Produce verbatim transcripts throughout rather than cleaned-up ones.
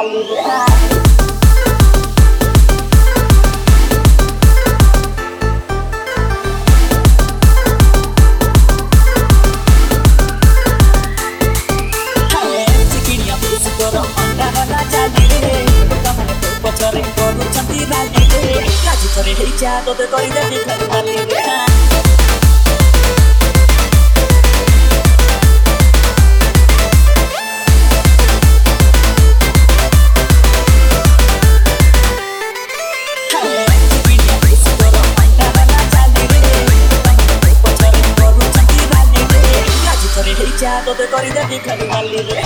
वाली रे तो ते करी दे घर वाली रे तो ते करी दे घर वाली रे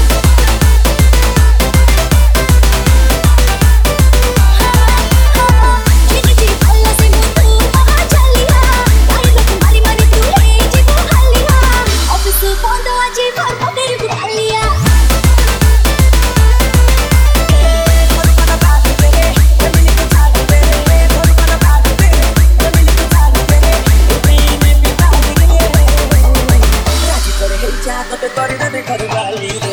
तो ते करी दे घर वाली रे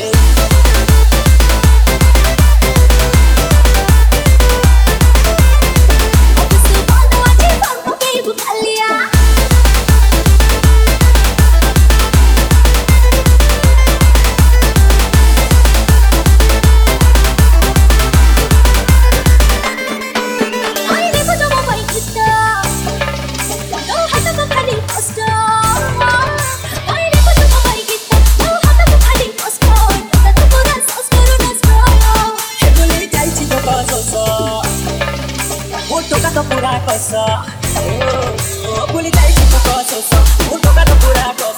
toca to pura cosa, oh, oh, puli dai ci to cosa, oh, toca to pura cosa.